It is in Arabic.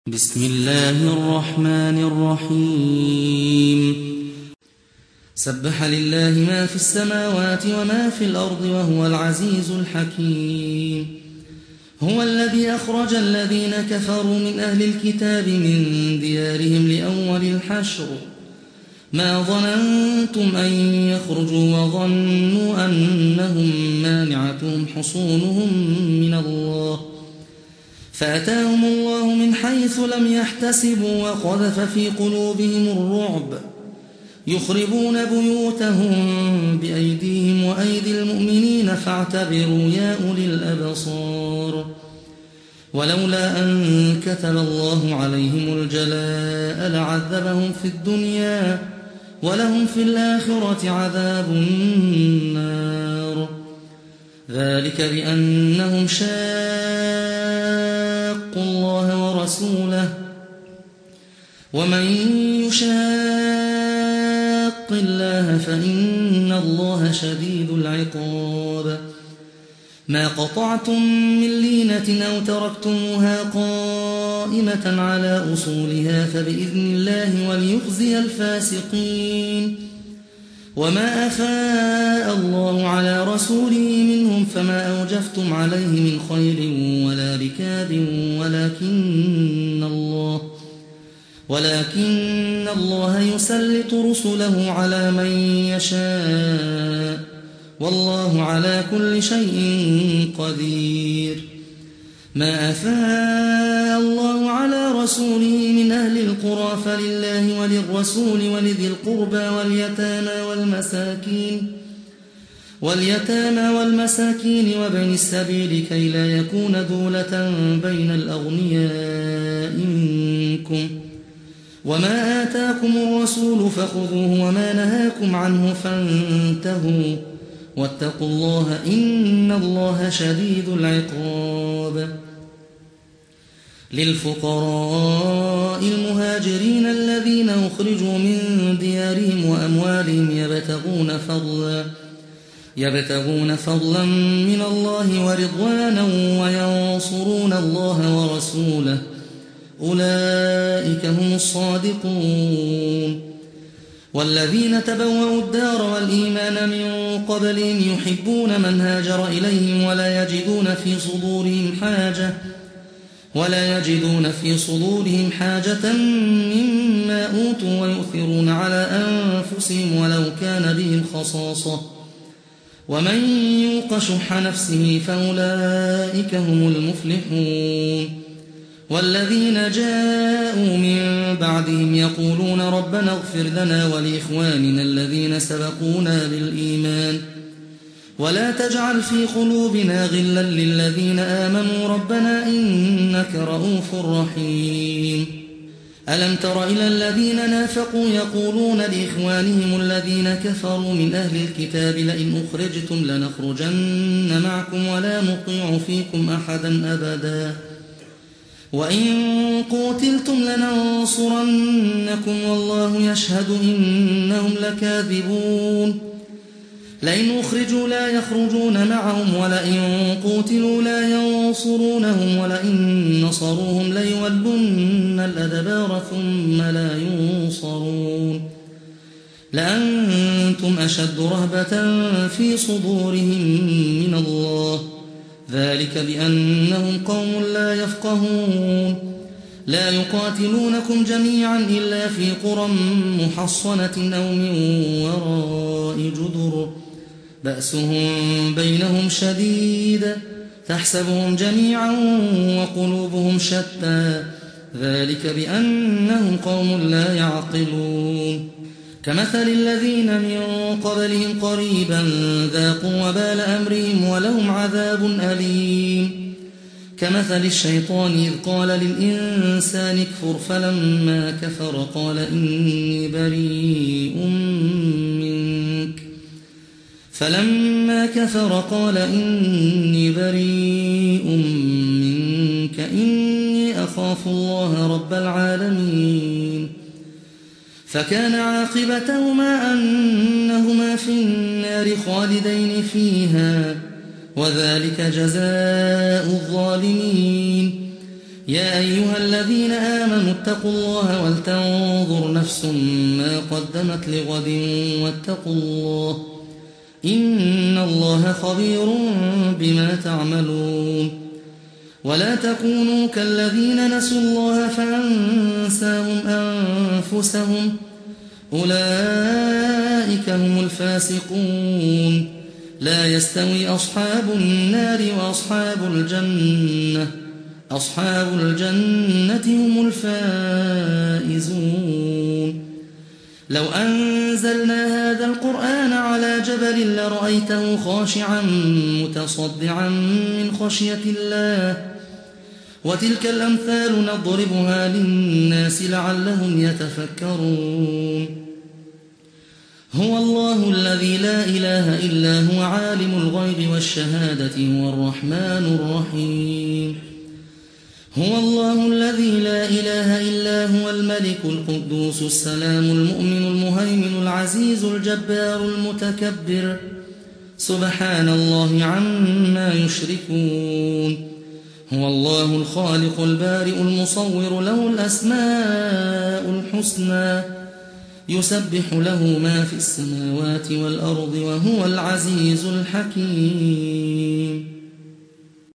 بسم الله الرحمن الرحيم سبح لله ما في السماوات وما في الأرض وهو العزيز الحكيم. هو الذي أخرج الذين كفروا من أهل الكتاب من ديارهم لأول الحشر ما ظننتم أن يخرجوا وظنوا أنهم مانعتهم حصونهم من الله فأتاهم الله من حيث لم يحتسبوا وقذف في قلوبهم الرعب يخربون بيوتهم بأيديهم وأيدي المؤمنين فاعتبروا يا أولي الأبصار. ولولا أن كتب الله عليهم الجلاء لعذبهم في الدنيا ولهم في الآخرة عذاب النار ذلك بأنهم شاقوا الله ورسوله ومن يشاق الله فإن الله شديد العقاب. ما قطعتم من لينة أو تركتموها قائمة على أصولها فبإذن الله وليخزي الفاسقين. وما أفاء الله على رسوله منهم فما أوجفتم عليه من خيل ولا ركاب ولكن الله يسلط رسله على من يشاء والله على كل شيء قدير. ما أفاء الله على رسوله من أهل القرى فلله وللرسول ولذي القربى واليتامى والمساكين وبني السبيل كي لا يكون دولة بين الأغنياء منكم. وما آتاكم الرسول فخذوه وما نهاكم عنه فانتهوا واتقوا الله إن الله شديد العقاب. للفقراء المهاجرين الذين أخرجوا من ديارهم وأموالهم يبتغون فضلا من الله ورضوانا وينصرون الله ورسوله أولئك هم الصادقون. والذين تبوأوا الدار والإيمان من قبلهم يحبون من هاجر إليهم ولا يجدون في صدورهم حاجة مما أوتوا ويؤثرون على أنفسهم ولو كان بهم خصاصة ومن يوق شح نفسه فأولئك هم المفلحون. والذين جاءوا من بعدهم يقولون ربنا اغفر لنا ولإخواننا الذين سبقونا بالإيمان ولا تجعل في قلوبنا غلا للذين آمنوا ربنا إنك رؤوف رحيم. ألم تر إلى الذين نافقوا يقولون لإخوانهم الذين كفروا من أهل الكتاب لئن أخرجتم لنخرجن معكم ولا نطيع فيكم أحدا أبدا وإن قوتلتم لننصرنكم والله يشهد إنهم لكاذبون. لئن أخرجوا لا يخرجون معهم ولئن قوتلوا لا ينصرونهم ولئن نصروهم ليولن الأدبار ثم لا ينصرون. لأنتم أشد رهبة في صدورهم من الله ذلك بأنهم قوم لا يفقهون. لا يقاتلونكم جميعا إلا في قرى محصنة أو من وراء جدر بأسهم بينهم شديد تحسبهم جميعا وقلوبهم شتى ذلك بأنهم قوم لا يعقلون. كمثل الذين من قبلهم قريبا ذاقوا وبال أمرهم ولهم عذاب أليم. كمثل الشيطان إذ قال للإنسان اكفر فلما كفر قال إني بريء منك إني أخاف الله رب العالمين. فكان عاقبتهما أنهما في النار خالدين فيها وذلك جزاء الظالمين. يا أيها الذين آمنوا اتقوا الله ولتنظر نفس ما قدمت لغد واتقوا الله إن الله خبير بما تعملون ولا تكونوا كالذين نسوا الله فأنساهم أنفسهم أولئك هم الفاسقون لا يستوي أصحاب النار وأصحاب الجنة أصحاب الجنة هم الفائزون لو أنزلنا هذا القرآن على جبل لرأيته خاشعا متصدعا من خشية الله وتلك الأمثال نضربها للناس لعلهم يتفكرون هو الله الذي لا إله إلا هو عالم الغيب والشهادة هو الرحمن الرحيم هو الله الذي لا إله إلا هو الملك القدوس السلام المؤمن المهيمن العزيز الجبار المتكبر سبحان الله عما يشركون هو الله الخالق البارئ المصور له الأسماء الحسنى يسبح له ما في السماوات والأرض وهو العزيز الحكيم